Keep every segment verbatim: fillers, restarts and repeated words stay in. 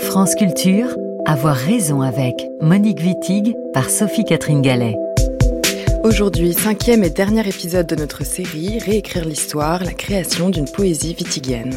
France Culture, Avoir raison avec Monique Wittig par Sophie-Catherine Gallet. Aujourd'hui, cinquième et dernier épisode de notre série Réécrire l'histoire, la création d'une poésie wittigienne.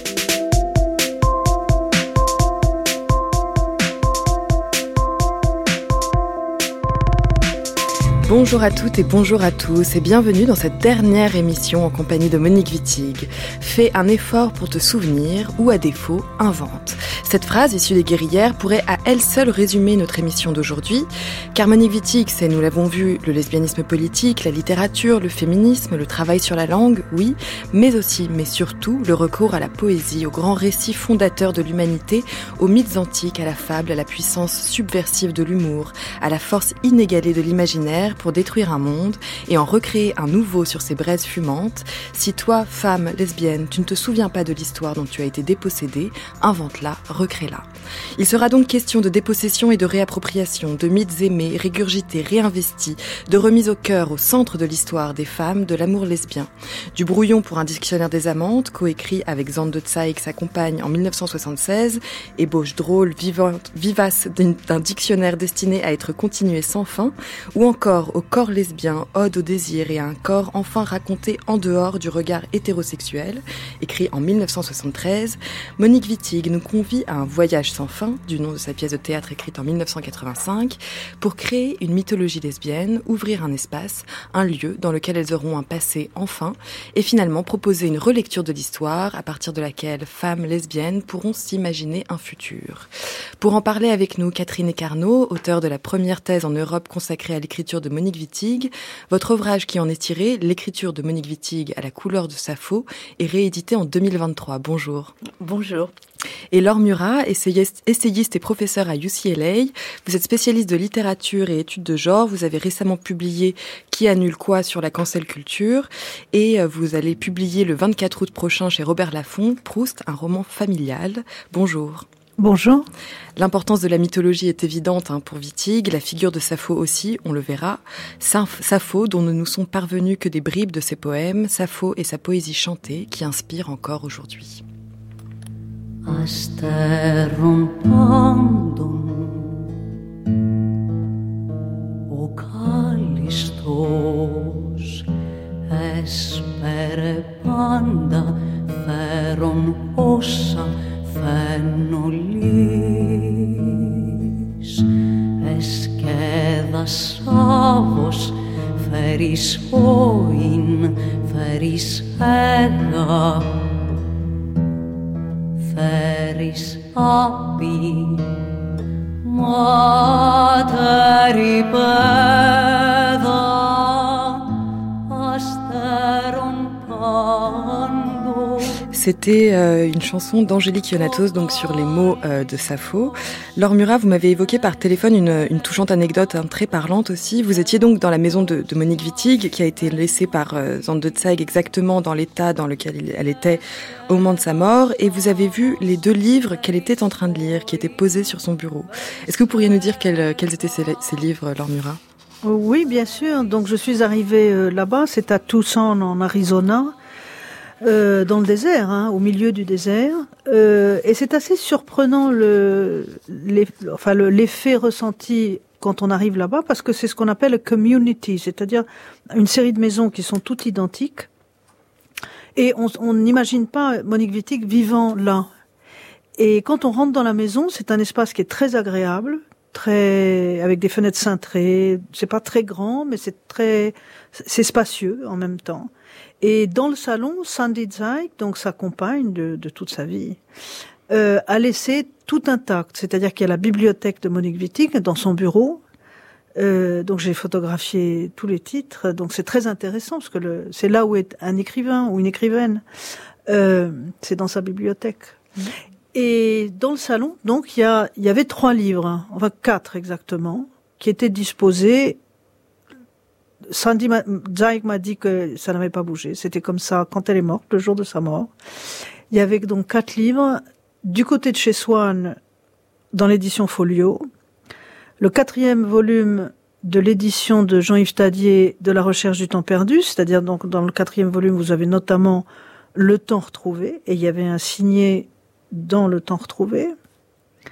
Bonjour à toutes et bonjour à tous et bienvenue dans cette dernière émission en compagnie de Monique Wittig. Fais un effort pour te souvenir ou à défaut, invente. Cette phrase issue des guerrières pourrait à elle seule résumer notre émission d'aujourd'hui, car Monique Wittig, c'est, nous l'avons vu, le lesbianisme politique, la littérature, le féminisme, le travail sur la langue, oui, mais aussi, mais surtout, le recours à la poésie, aux grands récits fondateurs de l'humanité, aux mythes antiques, à la fable, à la puissance subversive de l'humour, à la force inégalée de l'imaginaire pour détruire un monde et en recréer un nouveau sur ses braises fumantes. Si toi, femme lesbienne, tu ne te souviens pas de l'histoire dont tu as été dépossédée, invente-la, recrée-la. Il sera donc question de dépossession et de réappropriation, de mythes aimés, régurgités, réinvestis, de remise au cœur, au centre de l'histoire des femmes, de l'amour lesbien. Du brouillon pour un dictionnaire des amantes, coécrit avec Zand de Tsaïk, sa compagne, en mille neuf cent soixante-seize, ébauche drôle, vivante, vivace d'un dictionnaire destiné à être continué sans fin, ou encore au corps lesbien, ode au désir et à un corps enfin raconté en dehors du regard hétérosexuel, écrit en mille neuf cent soixante-treize, Monique Wittig nous convie à un voyage sans fin, du nom de sa pièce de théâtre écrite en mille neuf cent quatre-vingt-cinq, pour créer une mythologie lesbienne, ouvrir un espace, un lieu dans lequel elles auront un passé enfin, et finalement proposer une relecture de l'histoire à partir de laquelle femmes lesbiennes pourront s'imaginer un futur. Pour en parler avec nous, Catherine Ecarno, auteure de la première thèse en Europe consacrée à l'écriture de Monique Wittig. Votre ouvrage qui en est tiré, L'écriture de Monique Wittig à la couleur de Sappho, est réédité en deux mille vingt-trois. Bonjour. Bonjour. Et Laure Murat, essayiste, essayiste et professeure à U C L A. Vous êtes spécialiste de littérature et études de genre. Vous avez récemment publié Qui annule quoi sur la cancel culture. Et vous allez publier le vingt-quatre août prochain chez Robert Laffont, Proust, un roman familial. Bonjour. Bonjour. L'importance de la mythologie est évidente hein, pour Wittig, la figure de Sappho aussi, on le verra. Sappho, dont ne nous sont parvenus que des bribes de ses poèmes, Sappho et sa poésie chantée qui inspire encore aujourd'hui. Αστέρων πάντων ο κάλλιστος έσπερε πάντα φέρον όσα φαινολείς εσκέδας άβος φέρεις όιν φέρεις έγα φέρεις άπη μάτερη πέδα αστέρων πάντων. C'était euh, une chanson d'Angélique Ionatos, donc sur les mots euh, de Sappho. Laure Murat, vous m'avez évoqué par téléphone une, une touchante anecdote hein, très parlante aussi. Vous étiez donc dans la maison de, de Monique Wittig, qui a été laissée par euh, Zand de Tsaïk exactement dans l'état dans lequel elle était au moment de sa mort, et vous avez vu les deux livres qu'elle était en train de lire, qui étaient posés sur son bureau. Est-ce que vous pourriez nous dire quels, quels étaient ces, ces livres, Laure Murat ? Oui, bien sûr. Donc je suis arrivée euh, là-bas, c'est à Tucson en Arizona. Euh, dans le désert, hein, au milieu du désert, euh, et c'est assez surprenant le, les, enfin le, l'effet ressenti quand on arrive là-bas, parce que c'est ce qu'on appelle a community, c'est-à-dire une série de maisons qui sont toutes identiques, et on n'imagine pas Monique Wittig vivant là. Et quand on rentre dans la maison, c'est un espace qui est très agréable, très avec des fenêtres cintrées. C'est pas très grand, mais c'est très, c'est spacieux en même temps. Et dans le salon, Sandy Tsaïk, donc sa compagne de, de toute sa vie, euh, a laissé tout intact. C'est-à-dire qu'il y a la bibliothèque de Monique Wittig dans son bureau. Euh, donc j'ai photographié tous les titres. Donc c'est très intéressant parce que le, c'est là où est un écrivain ou une écrivaine. Euh, c'est dans sa bibliothèque. Mmh. Et dans le salon, donc il y a, il y avait trois livres, hein, enfin quatre exactement, qui étaient disposés. Sandy Tsaïk m'a dit que ça n'avait pas bougé. C'était comme ça quand elle est morte, le jour de sa mort. Il y avait donc quatre livres. Du côté de chez Swann, dans l'édition Folio, le quatrième volume de l'édition de Jean-Yves Tadier de La recherche du temps perdu, c'est-à-dire donc dans le quatrième volume, vous avez notamment Le temps retrouvé, et il y avait un signé dans Le temps retrouvé.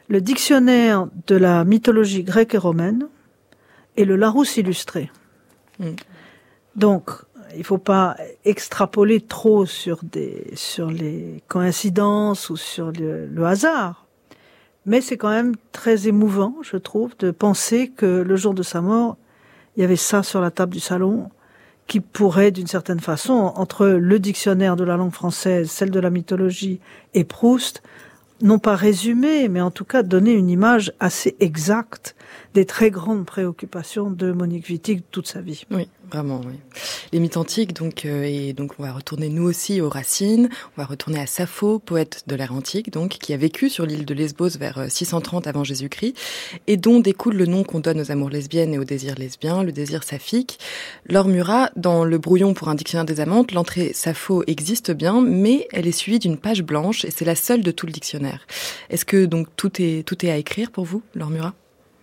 le dictionnaire de la mythologie grecque et romaine et le Larousse illustré. Mm. Donc, il ne faut pas extrapoler trop sur, des, sur les coïncidences ou sur le, le hasard. Mais c'est quand même très émouvant, je trouve, de penser que le jour de sa mort, il y avait ça sur la table du salon qui pourrait, d'une certaine façon, entre le dictionnaire de la langue française, celle de la mythologie et Proust, non pas résumer, mais en tout cas donner une image assez exacte des très grandes préoccupations de Monique Wittig toute sa vie. Oui, vraiment, oui. Les mythes antiques, donc, euh, et donc on va retourner nous aussi aux racines, on va retourner à Sappho, poète de l'ère antique, donc, qui a vécu sur l'île de Lesbos vers six cent trente avant Jésus-Christ, et dont découle le nom qu'on donne aux amours lesbiennes et aux désirs lesbiens, le désir saphique. Laure Murat, dans le brouillon pour un dictionnaire des amantes, l'entrée Sappho existe bien, mais elle est suivie d'une page blanche, et c'est la seule de tout le dictionnaire. Est-ce que donc tout est, tout est à écrire pour vous, Laure Murat ?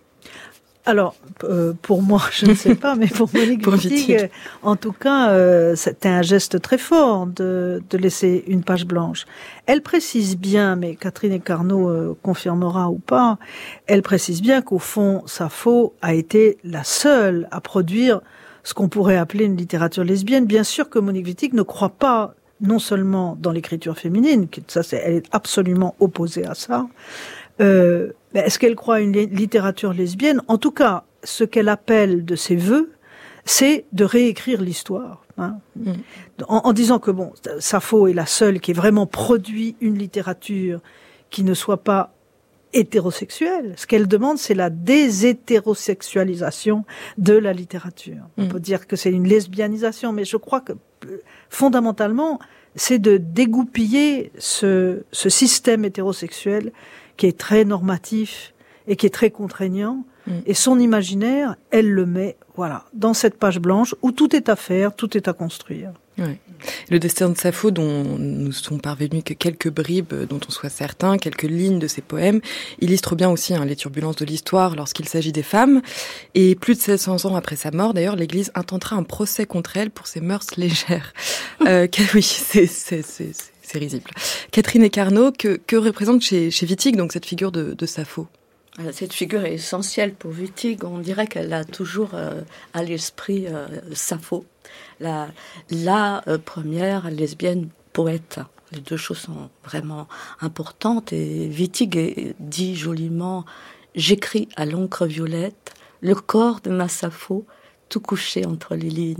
Alors, euh, pour moi, je ne sais pas, mais pour Monique Wittig, euh, en tout cas, euh, c'était un geste très fort de, de laisser une page blanche. Elle précise bien, mais Catherine Ecarno euh, confirmera ou pas, elle précise bien qu'au fond, Sappho a été la seule à produire ce qu'on pourrait appeler une littérature lesbienne. Bien sûr que Monique Wittig ne croit pas non seulement dans l'écriture féminine, ça, c'est, elle est absolument opposée à ça. Euh, est-ce qu'elle croit à une littérature lesbienne ? En tout cas, ce qu'elle appelle de ses vœux, c'est de réécrire l'histoire. Hein. Mm. En, en disant que bon, Sappho est la seule qui ait vraiment produit une littérature qui ne soit pas hétérosexuelle. Ce qu'elle demande, c'est la déshétérosexualisation de la littérature. Mm. On peut dire que c'est une lesbianisation, mais je crois que fondamentalement, c'est de dégoupiller ce, ce système hétérosexuel qui est très normatif et qui est très contraignant. Mm. Et son imaginaire, elle le met, voilà, dans cette page blanche où tout est à faire, tout est à construire. Ouais. Le destin de Sappho, dont nous sont parvenus que quelques bribes, dont on soit certain, quelques lignes de ses poèmes, illustrent bien aussi hein, les turbulences de l'histoire lorsqu'il s'agit des femmes. Et plus de sept cents ans après sa mort, d'ailleurs, l'Église intentera un procès contre elle pour ses mœurs légères. euh, oui, c'est, c'est, c'est, c'est risible. Catherine Ecarno, que, que représente chez, chez Wittig donc cette figure de, de Sappho ? Cette figure est essentielle pour Wittig. On dirait qu'elle a toujours euh, à l'esprit euh, Sappho, la, la euh, première lesbienne poète. Les deux choses sont vraiment importantes. Et Wittig est, dit joliment « J'écris à l'encre violette le corps de ma Sappho, tout couché entre les lignes ».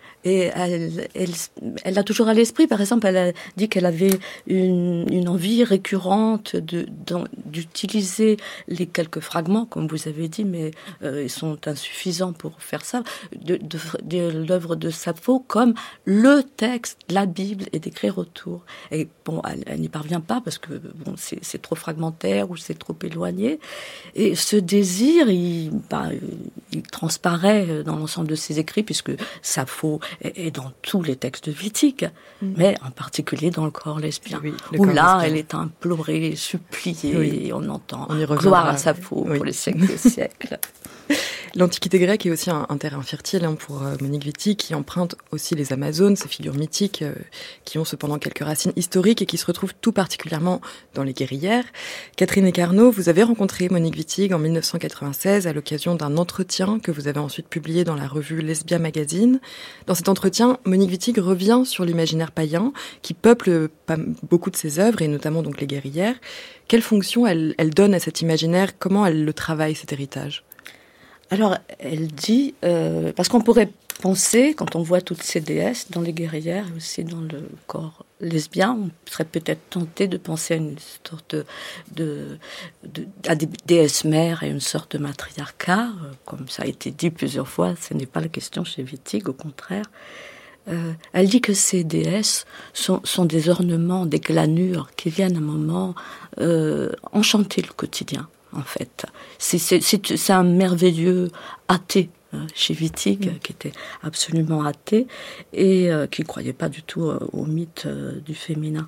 Et elle, elle, elle a toujours à l'esprit, par exemple, elle a dit qu'elle avait une, une envie récurrente de, d'utiliser les quelques fragments, comme vous avez dit, mais euh, ils sont insuffisants pour faire ça, de, de, de l'œuvre de Sappho comme le texte, la Bible, et d'écrire autour. Et bon, elle, elle n'y parvient pas parce que bon, c'est, c'est trop fragmentaire ou c'est trop éloigné. Et ce désir, il, bah, il transparaît dans l'ensemble de ses écrits, puisque Sappho et dans tous les textes de Wittig, mmh. mais en particulier dans le corps lesbien, oui, le où corps là, lesbien. Elle est implorée, suppliée, oui. et on entend on gloire à Sappho oui. pour les siècles des siècles. L'Antiquité grecque est aussi un, un terrain fertile hein, pour euh, Monique Wittig, qui emprunte aussi les Amazones, ces figures mythiques euh, qui ont cependant quelques racines historiques et qui se retrouvent tout particulièrement dans les guerrières. Catherine Ecarno, vous avez rencontré Monique Wittig en dix-neuf cent quatre-vingt-seize à l'occasion d'un entretien que vous avez ensuite publié dans la revue Lesbia Magazine. Dans cet entretien, Monique Wittig revient sur l'imaginaire païen qui peuple pas, beaucoup de ses œuvres, et notamment donc les guerrières. Quelle fonction elle, elle donne à cet imaginaire ? Comment elle le travaille, cet héritage ? Alors, elle dit, euh, parce qu'on pourrait penser, quand on voit toutes ces déesses dans les guerrières, et aussi dans le corps lesbien, on serait peut-être tenté de penser à une sorte de, de, de à des déesses mères et une sorte de matriarcat, comme ça a été dit plusieurs fois, ce n'est pas la question chez Wittig, au contraire. Euh, elle dit que ces déesses sont, sont des ornements, des glanures qui viennent à un moment euh, enchanter le quotidien. En fait, c'est, c'est, c'est, c'est un merveilleux athée euh, chez Wittig, mmh. qui était absolument athée et euh, qui ne croyait pas du tout euh, au mythe euh, du féminin.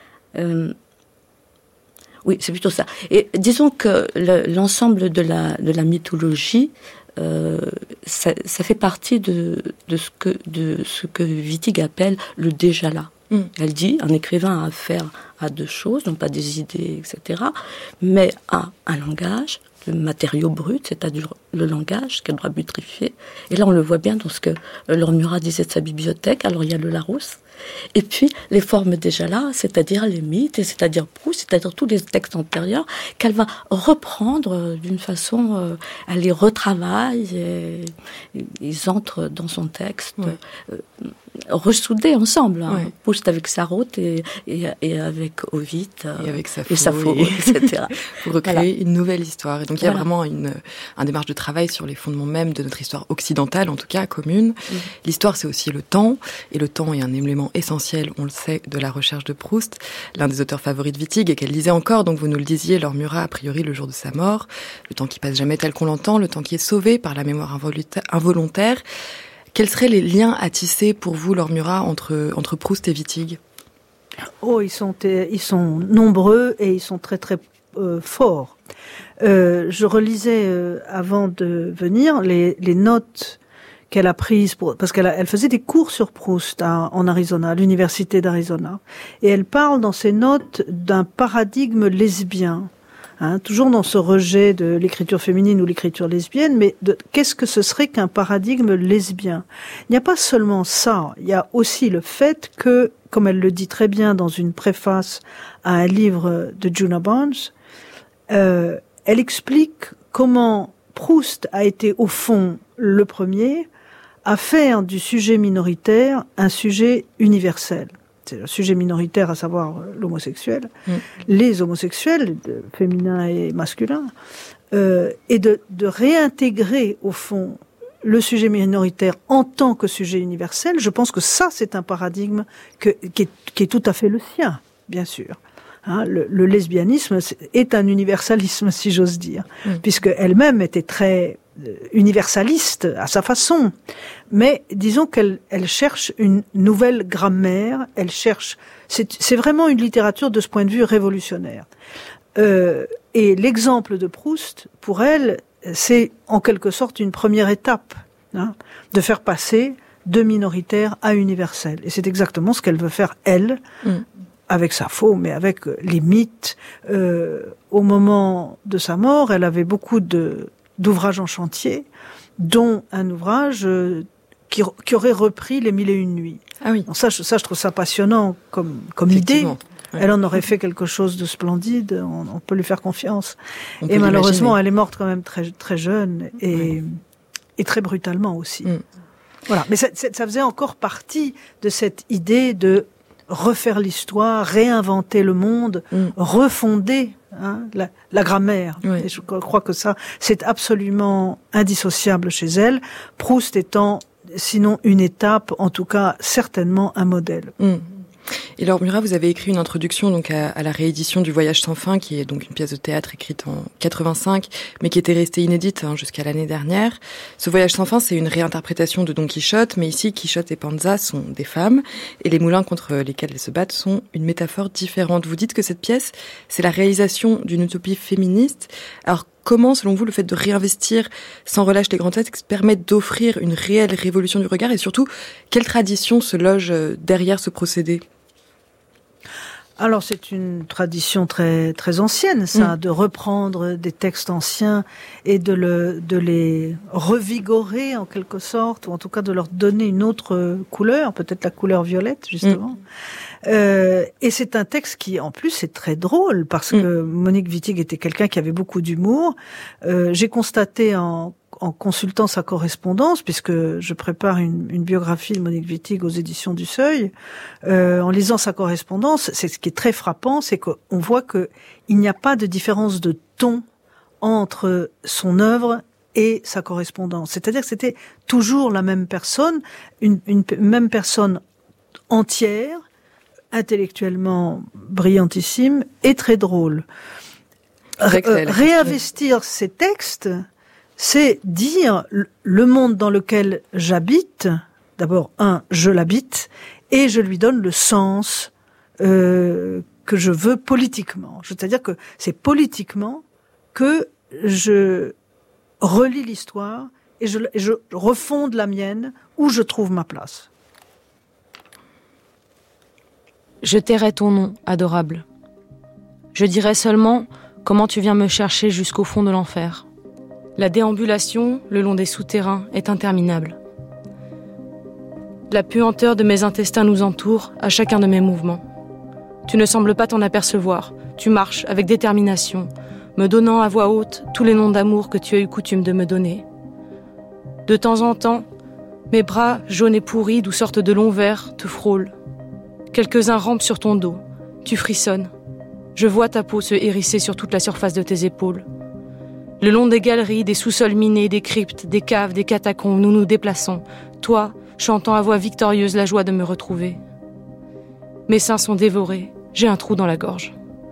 Euh, oui, c'est plutôt ça. Et disons que le, l'ensemble de la, de la mythologie, euh, ça, ça fait partie de, de, ce que, de ce que Wittig appelle le déjà là. Mmh. Elle dit, un écrivain a affaire à deux choses, non pas des idées, et cetera, mais à un langage, le matériau brut, c'est-à-dire le langage qu'elle doit butrifier. Et là, on le voit bien dans ce que Laure Murat disait de sa bibliothèque. Alors, il y a le Larousse. Et puis, les formes déjà là, c'est-à-dire les mythes, et c'est-à-dire Proust, c'est-à-dire tous les textes antérieurs, qu'elle va reprendre d'une façon, euh, elle les retravaille, et, et ils entrent dans son texte, ouais. euh, ressoudés ensemble. Hein. Ouais. Proust avec Sarraute et, et, et avec Ovid, euh, et avec Sappho, et, Sappho, et... et cetera. Pour recréer voilà. une nouvelle histoire. Et donc, il y a voilà. vraiment une, un démarche de travail sur les fondements même de notre histoire occidentale, en tout cas commune. Mmh. L'histoire, c'est aussi le temps, et le temps est un élément essentiel, on le sait, de la recherche de Proust, l'un des auteurs favoris de Wittig, et qu'elle disait encore, donc vous nous le disiez, Laure Murat, a priori le jour de sa mort, le temps qui passe jamais tel qu'on l'entend, le temps qui est sauvé par la mémoire involontaire. Quels seraient les liens à tisser pour vous, Laure Murat, entre, entre Proust et Wittig ? Oh, ils sont, ils sont nombreux et ils sont très très euh, forts. Euh, je relisais euh, avant de venir les, les notes qu'elle a prise pour, parce qu'elle a, elle faisait des cours sur Proust à, en Arizona, à l'université d'Arizona, et elle parle dans ses notes d'un paradigme lesbien, hein, toujours dans ce rejet de l'écriture féminine ou l'écriture lesbienne, mais de, qu'est-ce que ce serait qu'un paradigme lesbien ? Il n'y a pas seulement ça, il y a aussi le fait que, comme elle le dit très bien dans une préface à un livre de Djuna Barnes, euh, elle explique comment Proust a été au fond le premier à faire du sujet minoritaire un sujet universel. C'est le sujet minoritaire, à savoir l'homosexuel, mmh. les homosexuels, féminins et masculins, euh, et de, de réintégrer, au fond, le sujet minoritaire en tant que sujet universel. Je pense que ça, c'est un paradigme que, qui, est, qui est tout à fait le sien, bien sûr. Hein, le, le lesbianisme est un universalisme, si j'ose dire, mmh. puisque elle-même était très universaliste à sa façon, mais disons qu'elle elle cherche une nouvelle grammaire, elle cherche, c'est, c'est vraiment une littérature de ce point de vue révolutionnaire. Euh, et l'exemple de Proust, pour elle, c'est en quelque sorte une première étape, hein, de faire passer de minoritaire à universel. Et c'est exactement ce qu'elle veut faire, elle, mm. avec Sappho, mais avec les mythes. Euh, au moment de sa mort, elle avait beaucoup de d'ouvrages en chantier, dont un ouvrage euh, qui, qui aurait repris Les Mille et Une Nuits. Ah oui. Donc ça, je, ça, je trouve ça passionnant comme, comme idée. Ouais. Elle en aurait fait quelque chose de splendide, on, on peut lui faire confiance. On et malheureusement, l'imaginer. Elle est morte quand même très, très jeune et, ouais. et très brutalement aussi. Mm. Voilà. Mais ça, ça faisait encore partie de cette idée de refaire l'histoire, réinventer le monde, mm. refonder hein, la, la grammaire. Oui. Et je crois que ça, c'est absolument indissociable chez elle. Proust étant, sinon une étape, en tout cas certainement un modèle. Mm. Et Laure Murat, vous avez écrit une introduction donc à, à la réédition du Voyage sans fin, qui est donc une pièce de théâtre écrite en quatre-vingt-cinq, mais qui était restée inédite hein, jusqu'à l'année dernière. Ce Voyage sans fin, c'est une réinterprétation de Don Quichotte, mais ici, Quichotte et Panza sont des femmes, et les moulins contre lesquels elles se battent sont une métaphore différente. Vous dites que cette pièce, c'est la réalisation d'une utopie féministe. Alors, comment, selon vous, le fait de réinvestir sans relâche les grands textes permet d'offrir une réelle révolution du regard, et surtout, quelle tradition se loge derrière ce procédé ? Alors c'est une tradition très très ancienne, ça, mmh. de reprendre des textes anciens et de le de les revigorer en quelque sorte, ou en tout cas de leur donner une autre couleur, peut-être la couleur violette justement. Mmh. Euh, et c'est un texte qui en plus est très drôle parce mmh. que Monique Wittig était quelqu'un qui avait beaucoup d'humour. Euh, j'ai constaté en en consultant sa correspondance, puisque je prépare une, une biographie de Monique Wittig aux éditions du Seuil, euh, en lisant sa correspondance, c'est ce qui est très frappant, c'est qu'on voit que il n'y a pas de différence de ton entre son œuvre et sa correspondance. C'est-à-dire que c'était toujours la même personne, une, une même personne entière, intellectuellement brillantissime et très drôle. Ré- euh, réinvestir ces textes, c'est dire le monde dans lequel j'habite, d'abord, un, je l'habite, et je lui donne le sens euh, que je veux politiquement. C'est-à-dire que c'est politiquement que je relis l'histoire et je, et je refonde la mienne où je trouve ma place. Je tairai ton nom, adorable. Je dirai seulement comment tu viens me chercher jusqu'au fond de l'enfer. La déambulation, le long des souterrains, est interminable. La puanteur de mes intestins nous entoure à chacun de mes mouvements. Tu ne sembles pas t'en apercevoir. Tu marches avec détermination, me donnant à voix haute tous les noms d'amour que tu as eu coutume de me donner. De temps en temps, mes bras, jaunes et pourris d'où sortent de longs vers, te frôlent. Quelques-uns rampent sur ton dos. Tu frissonnes. Je vois ta peau se hérisser sur toute la surface de tes épaules. Le long des galeries, des sous-sols minés, des cryptes, des caves, des catacombes, nous nous déplaçons. Toi, chantant à voix victorieuse la joie de me retrouver. Mes seins sont dévorés. J'ai un trou dans la gorge.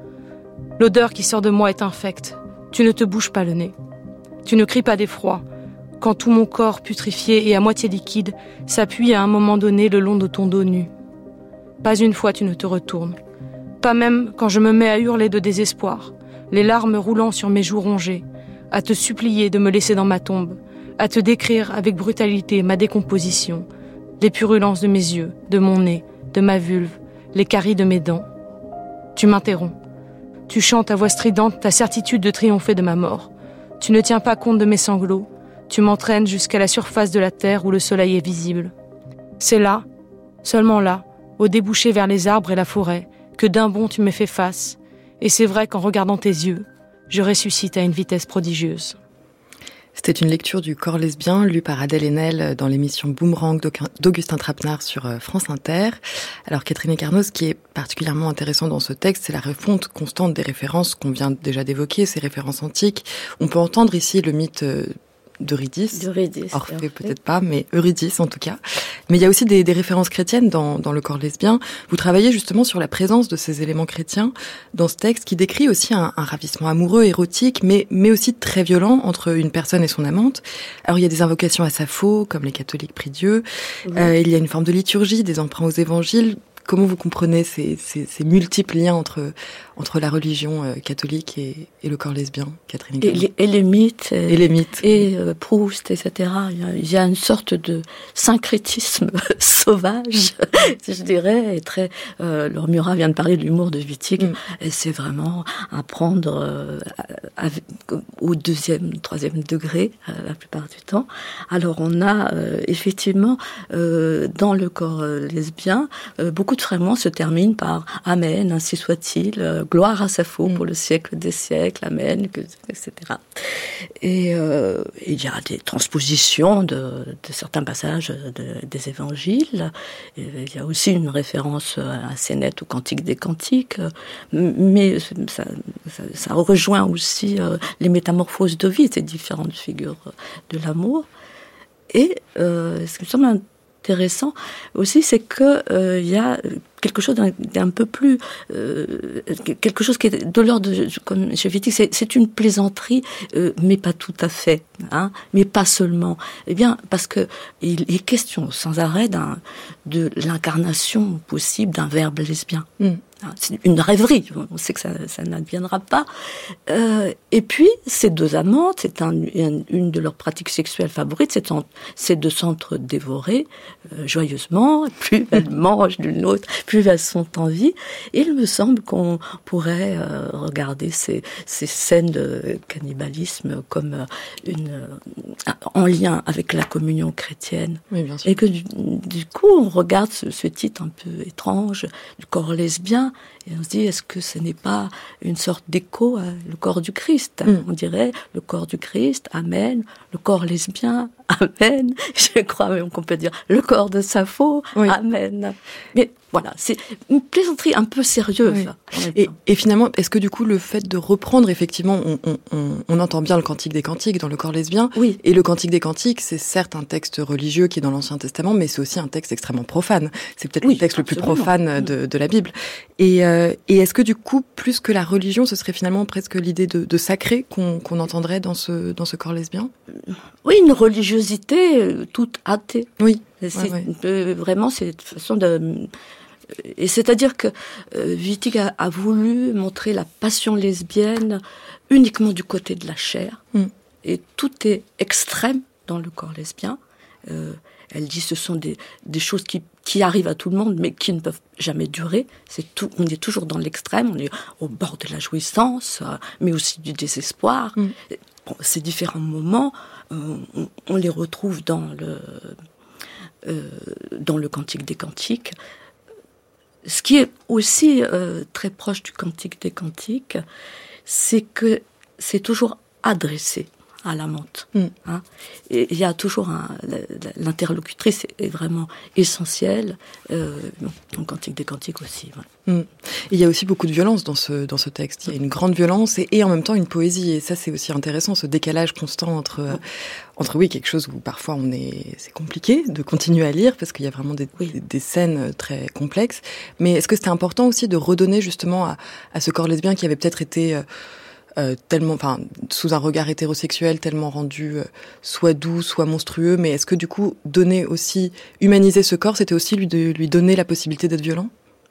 L'odeur qui sort de moi est infecte. Tu ne te bouges pas le nez. Tu ne cries pas d'effroi. Quand tout mon corps putréfié et à moitié liquide s'appuie à un moment donné le long de ton dos nu. Pas une fois tu ne te retournes. Pas même quand je me mets à hurler de désespoir, les larmes roulant sur mes joues rongées, à te supplier de me laisser dans ma tombe, à te décrire avec brutalité ma décomposition, les purulences de mes yeux, de mon nez, de ma vulve, les caries de mes dents. Tu m'interromps. Tu chantes à voix stridente ta certitude de triompher de ma mort. Tu ne tiens pas compte de mes sanglots. Tu m'entraînes jusqu'à la surface de la terre où le soleil est visible. C'est là, seulement là, au débouché vers les arbres et la forêt, que d'un bond tu me fais face. Et c'est vrai qu'en regardant tes yeux, je ressuscite à une vitesse prodigieuse. C'était une lecture du Corps lesbien lue par Adèle Haenel dans l'émission Boomerang d'Augustin Trapenard sur France Inter. Alors Catherine Carnot, ce qui est particulièrement intéressant dans ce texte, c'est la refonte constante des références qu'on vient déjà d'évoquer, ces références antiques. On peut entendre ici le mythe d'Eurydice, D'Eurydice Orphée peut-être pas, mais Eurydice en tout cas. Mais il y a aussi des, des références chrétiennes dans, dans le Corps lesbien. Vous travaillez justement sur la présence de ces éléments chrétiens dans ce texte qui décrit aussi un, un ravissement amoureux, érotique, mais, mais aussi très violent entre une personne et son amante. Alors il y a des invocations à Sappho, comme les catholiques prient Dieu. Oui. Euh, il y a une forme de liturgie, des emprunts aux évangiles. Comment vous comprenez ces, ces, ces multiples liens entre, entre la religion euh, catholique et, et le corps lesbien, Catherine et les, et les mythes. Et, et les mythes. Et euh, Proust, et cetera. Il y, a, il y a une sorte de syncrétisme sauvage, je dirais. Et très, euh, Laure Murat vient de parler de l'humour de Wittig. Mm. Et c'est vraiment à prendre euh, avec, au deuxième, troisième degré, euh, la plupart du temps. Alors on a euh, effectivement, euh, dans le corps euh, lesbien, euh, beaucoup de fragments se terminent par « Amen, ainsi soit-il euh, »,« Gloire à Sappho pour le siècle des siècles, Amen », et cetera. Et euh, il y a des transpositions de, de certains passages de, des évangiles. Et il y a aussi une référence assez nette au Cantique des Cantiques, mais ça, ça, ça rejoint aussi euh, les métamorphoses d'Ovide, ces différentes figures de l'amour. Et euh, ce qui me semble intéressant aussi, c'est que euh, il y a quelque chose d'un, d'un peu plus euh, quelque chose qui est de l'ordre de, comme chez Wittig, c'est, c'est une plaisanterie, euh, mais pas tout à fait, hein, mais pas seulement. Eh bien, parce que il est question sans arrêt d'un, de l'incarnation possible d'un verbe lesbien. Mm. C'est une rêverie, on sait que ça, ça n'adviendra pas. Euh, et puis, ces deux amantes, c'est un, une, une de leurs pratiques sexuelles favorites, c'est, en, c'est de s'entre-dévorer euh, joyeusement. Plus elles mangent l'une l'autre, plus elles sont en vie. Et il me semble qu'on pourrait euh, regarder ces, ces scènes de cannibalisme comme une, euh, en lien avec la communion chrétienne. Oui, bien sûr. Et que du, du coup, on regarde ce, ce titre un peu étrange du corps lesbien, et on se dit, est-ce que ce n'est pas une sorte d'écho à le corps du Christ? Mm. On dirait le corps du Christ, Amen, le corps lesbien, Amen. Je crois même qu'on peut dire le corps de Sappho, oui. Amen. Mais voilà, c'est une plaisanterie un peu sérieuse. Oui. Et, et finalement, est-ce que du coup, le fait de reprendre, effectivement, on, on, on, on entend bien le Cantique des Cantiques dans le corps lesbien, oui. Et le Cantique des Cantiques, c'est certes un texte religieux qui est dans l'Ancien Testament, mais c'est aussi un texte extrêmement profane. C'est peut-être oui, le texte absolument. le plus profane de, de la Bible. Et, euh, et est-ce que du coup, plus que la religion, ce serait finalement presque l'idée de, de sacré qu'on, qu'on entendrait dans ce, dans ce corps lesbien? Oui, une religiosité toute athée. Oui. C'est, ouais, ouais. Euh, vraiment, c'est une façon de... Et c'est-à-dire que euh, Wittig a, a voulu montrer la passion lesbienne uniquement du côté de la chair. Mm. Et tout est extrême dans le corps lesbien. Euh, Elle dit ce sont des, des choses qui, qui arrivent à tout le monde, mais qui ne peuvent jamais durer. C'est tout, on est toujours dans l'extrême, on est au bord de la jouissance, euh, mais aussi du désespoir. Mm. Bon, ces différents moments, euh, on, on les retrouve dans le, euh, dans le Cantique des Cantiques. Ce qui est aussi euh, très proche du Cantique des Cantiques, c'est que c'est toujours adressé à l'amante. Mm. Hein. Et il y a toujours un, l'interlocutrice est vraiment essentielle. Euh, dans le Cantique des Cantiques aussi. Ouais. Mm. Il y a aussi beaucoup de violence dans ce dans ce texte. Il y a une grande violence et, et en même temps une poésie. Et ça, c'est aussi intéressant, ce décalage constant entre mm. entre oui quelque chose où parfois on est c'est compliqué de continuer à lire parce qu'il y a vraiment des, oui. des, des scènes très complexes. Mais est-ce que c'était important aussi de redonner justement à, à ce corps lesbien qui avait peut-être été euh, Euh, tellement, enfin, sous un regard hétérosexuel, tellement rendu euh, soit doux, soit monstrueux. Mais est-ce que du coup, donner aussi, humaniser ce corps, c'était aussi lui de lui donner la possibilité d'être violent ?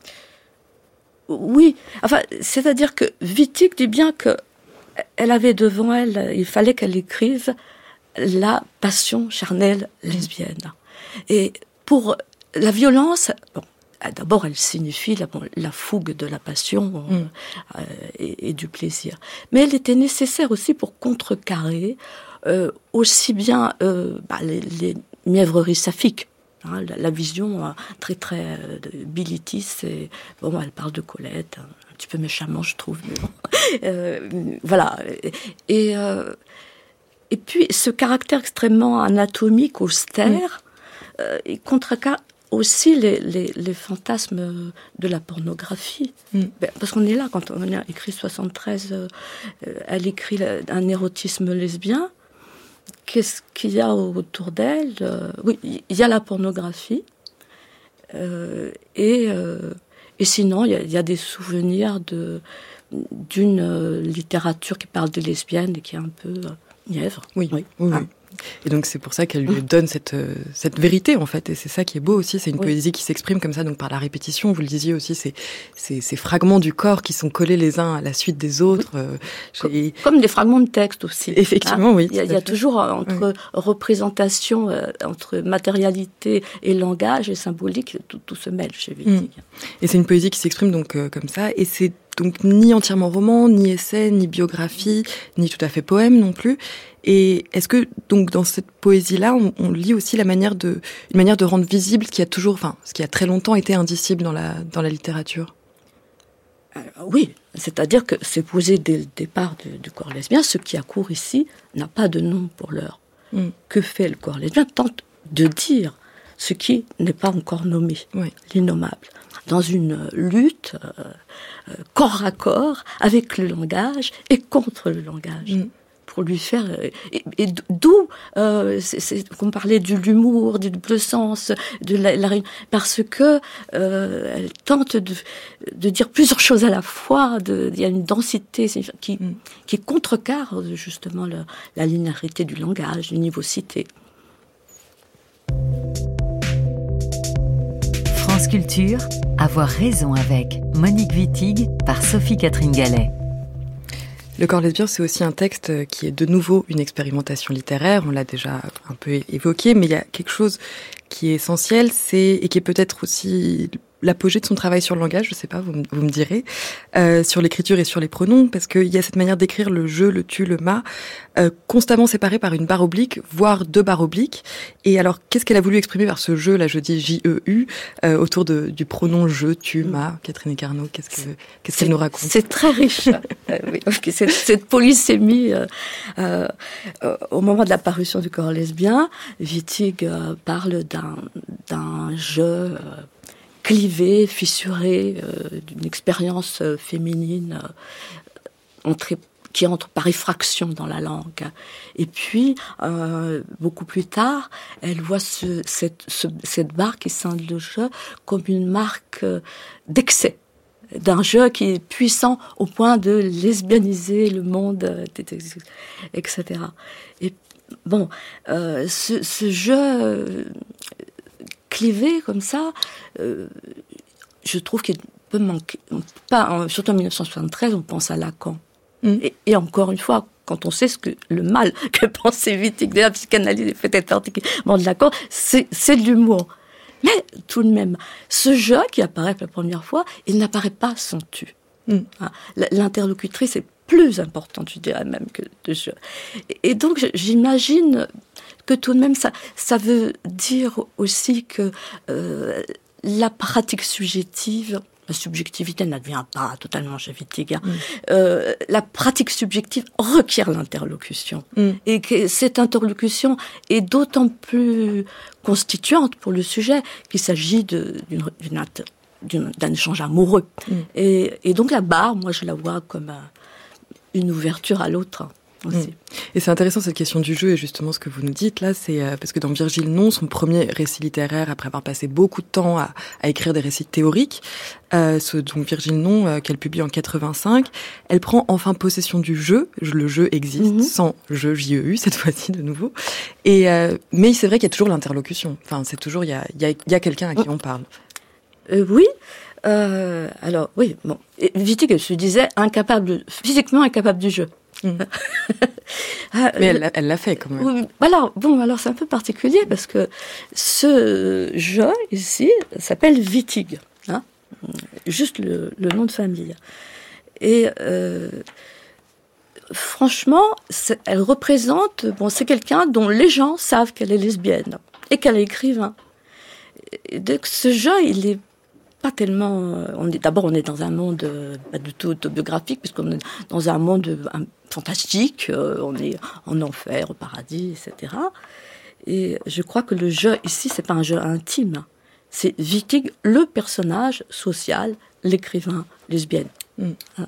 Oui, enfin, c'est-à-dire que Wittig dit bien que elle avait devant elle, il fallait qu'elle écrive la passion charnelle lesbienne. Et pour la violence, bon. D'abord, elle signifie la, la fougue de la passion mm. euh, et, et du plaisir. Mais elle était nécessaire aussi pour contrecarrer euh, aussi bien euh, bah, les, les mièvreries saphiques. Hein, la, la vision euh, très très euh, bilitiste. Et, bon, elle parle de Colette, un, un petit peu méchamment, je trouve. Mais bon. euh, voilà. Et, euh, et puis, ce caractère extrêmement anatomique, austère, mm. euh, il contrecarre aussi les, les, les fantasmes de la pornographie. Mm. Ben, parce qu'on est là, quand on a écrit soixante-treize, euh, elle écrit un érotisme lesbien. Qu'est-ce qu'il y a autour d'elle ? euh, Oui, il y a la pornographie. Euh, et, euh, et sinon, il y, a, il y a des souvenirs de, d'une euh, littérature qui parle des lesbiennes et qui est un peu euh, nièvre. Oui, oui, oui. Ah. Et donc c'est pour ça qu'elle lui donne cette euh, cette vérité en fait, et c'est ça qui est beau aussi, c'est une oui. poésie qui s'exprime comme ça, donc par la répétition. Vous le disiez aussi, c'est ces ces fragments du corps qui sont collés les uns à la suite des autres, euh, comme, comme des fragments de texte aussi. Effectivement, hein, oui. Il y a, il y a toujours entre oui. représentation, euh, entre matérialité et langage et symbolique, tout, tout se mêle chez Wittig. Mmh. Et c'est une poésie qui s'exprime donc euh, comme ça, et c'est donc ni entièrement roman, ni essai, ni biographie, ni tout à fait poème non plus. Et est-ce que donc dans cette poésie-là, on, on lit aussi la manière de, une manière de rendre visible ce qui a toujours, enfin, ce qui a très longtemps été indicible dans la dans la littérature ? Alors, oui, c'est-à-dire que c'est posé dès le départ du, du corps lesbien. Ce qui accourt ici n'a pas de nom pour l'heure. Mm. Que fait le corps lesbien ? Tente de dire ce qui n'est pas encore nommé, oui. l'innommable, dans une lutte euh, euh, corps à corps avec le langage et contre le langage. Mm. Pour lui faire et, et d'où euh, c'est, c'est qu'on parlait de l'humour, du double sens, de la, la parce que euh, elle tente de, de dire plusieurs choses à la fois. De, il y a une densité qui mm. qui contrecarre justement le, la linéarité du langage, l'univocité. France Culture, avoir raison avec Monique Wittig par Sophie-Catherine Gallet. Le corps lesbien, c'est aussi un texte qui est de nouveau une expérimentation littéraire. On l'a déjà un peu évoqué, mais il y a quelque chose qui est essentiel, c'est et qui est peut-être aussi l'apogée de son travail sur le langage, je sais pas, vous me, vous me direz, euh, sur l'écriture et sur les pronoms, parce qu'il y a cette manière d'écrire le je, le tu, le ma, euh, constamment séparés par une barre oblique, voire deux barres obliques. Et alors, qu'est-ce qu'elle a voulu exprimer par ce je, là je dis J E U, euh, autour de, du pronom je, tu, ma, Catherine Ecarno, qu'est-ce que qu'est-ce qu'elle nous raconte ? C'est très riche, euh, oui, cette, cette polysémie. Euh, euh, au moment de la parution du corps lesbien, Wittig euh, parle d'un, d'un je... Euh, clivé, fissuré, euh, d'une expérience euh, féminine euh, entrée, qui entre par effraction dans la langue. Et puis, euh, beaucoup plus tard, elle voit ce, cette, ce, cette barre qui scinde le jeu comme une marque euh, d'excès, d'un jeu qui est puissant au point de lesbianiser le monde, et cetera. Et bon, euh, ce, ce jeu... Euh, clivé comme ça, euh, je trouve qu'il peut manquer. Pas, surtout en dix-neuf cent soixante-treize, on pense à Lacan. Mm. Et, et encore une fois, quand on sait ce que le mal que pensait Wittig, la psychanalyse est peut-être particulièrement de l'accord, c'est, c'est de l'humour. Mais tout de même, ce jeu qui apparaît pour la première fois, il n'apparaît pas sans tu. Mm. L'interlocutrice est plus importante, je dirais même, que le jeu. Et donc, j'imagine que tout de même, ça, ça veut dire aussi que euh, la pratique subjective, la subjectivité n'advient pas totalement chez Wittig, hein. mm. euh, la pratique subjective requiert l'interlocution. Mm. Et que cette interlocution est d'autant plus constituante pour le sujet qu'il s'agit de, d'une, d'une, d'une, d'un échange amoureux. Mm. Et, et donc la barre, moi je la vois comme un, une ouverture à l'autre. Aussi. Mmh. Et c'est intéressant cette question du jeu et justement ce que vous nous dites là, c'est euh, parce que dans Virgile Non, son premier récit littéraire, après avoir passé beaucoup de temps à, à écrire des récits théoriques, euh, ce, donc Virgile Non euh, qu'elle publie en quatre-vingt-cinq, elle prend enfin possession du jeu. Le jeu existe, mmh. sans jeu J E U cette fois-ci de nouveau. Et euh, mais c'est vrai qu'il y a toujours l'interlocution. Enfin, c'est toujours il y a il y a, il y a quelqu'un à qui on parle. Euh, oui. Euh, alors oui, bon, Wittig se disait incapable, physiquement incapable du jeu. Mmh. ah, Mais elle, elle l'a fait quand même. Oui, alors, bon, alors c'est un peu particulier parce que ce jeu ici s'appelle Wittig, hein, juste le, le nom de famille. Et euh, franchement, elle représente, bon, c'est quelqu'un dont les gens savent qu'elle est lesbienne et qu'elle est écrivain. Et donc ce jeu, il est pas tellement. On est d'abord, on est dans un monde euh, pas du tout autobiographique, puisqu'on est dans un monde euh, fantastique. Euh, on est en enfer, au paradis, et cetera. Et je crois que le jeu ici, c'est pas un jeu intime. C'est Wittig, le personnage social, l'écrivain lesbienne. Mm. Hein.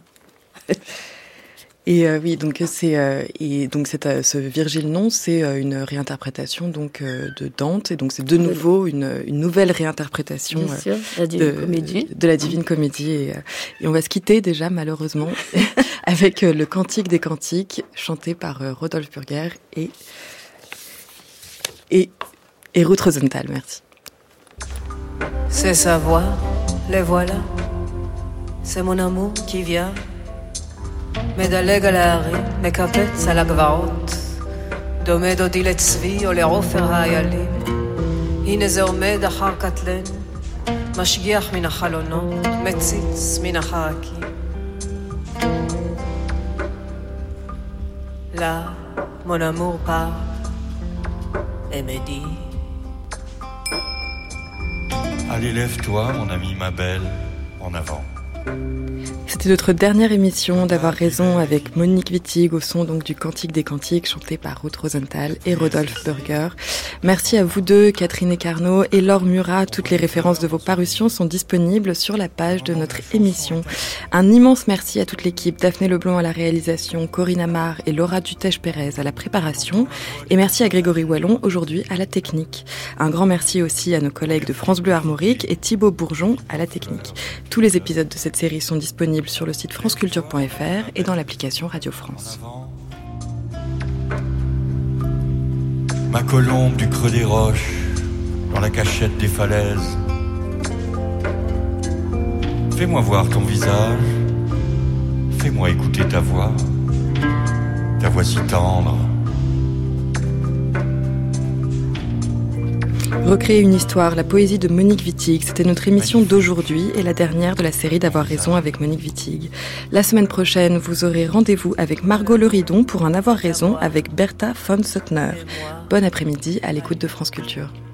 Et euh, oui, donc c'est euh, et donc c'est euh, ce Virgile Non, c'est euh, une réinterprétation donc euh, de Dante, et donc c'est de nouveau une une nouvelle réinterprétation Bien sûr, la de, comédie. de la Divine Comédie. Et, euh, et on va se quitter déjà malheureusement avec euh, le Cantique des Cantiques chanté par euh, Rodolphe Burger et et et Ruth Rosenthal. Merci. C'est sa voix, les voilà. C'est mon amour qui vient. מדלג על ההרים, מקפץ על הגבעות, דומד אותי לצבי או לעופר האיילים. הנה זה עומד אחר קטלן, משגיח מן החלונות, מציץ מן החרקים. Là, mon amour part et me dit. Allez, lève-toi, mon ami, ma belle, en avant. C'était notre dernière émission d'Avoir raison avec Monique Wittig au son donc du Cantique des Cantiques chanté par Ruth Rosenthal et Rodolphe Burger. Merci à vous deux, Catherine Ecarno et Laure Murat. Toutes les références de vos parutions sont disponibles sur la page de notre émission. Un immense merci à toute l'équipe, Daphné Leblond à la réalisation, Corinne Amar et Laura Dutèche-Pérez à la préparation, et merci à Grégory Wallon aujourd'hui à la technique. Un grand merci aussi à nos collègues de France Bleu Armorique et Thibaut Bourgeon à la technique. Tous les épisodes de cette série sont disponibles sur le site franceculture point f r et dans l'application Radio France. Ma colombe du creux des roches, dans la cachette des falaises. Fais-moi voir ton visage, fais-moi écouter ta voix, ta voix si tendre. Recréer une histoire, la poésie de Monique Wittig, c'était notre émission d'aujourd'hui et la dernière de la série d'Avoir raison avec Monique Wittig. La semaine prochaine, vous aurez rendez-vous avec Margot Leridon pour un Avoir raison avec Bertha von Suttner. Bon après-midi à l'écoute de France Culture.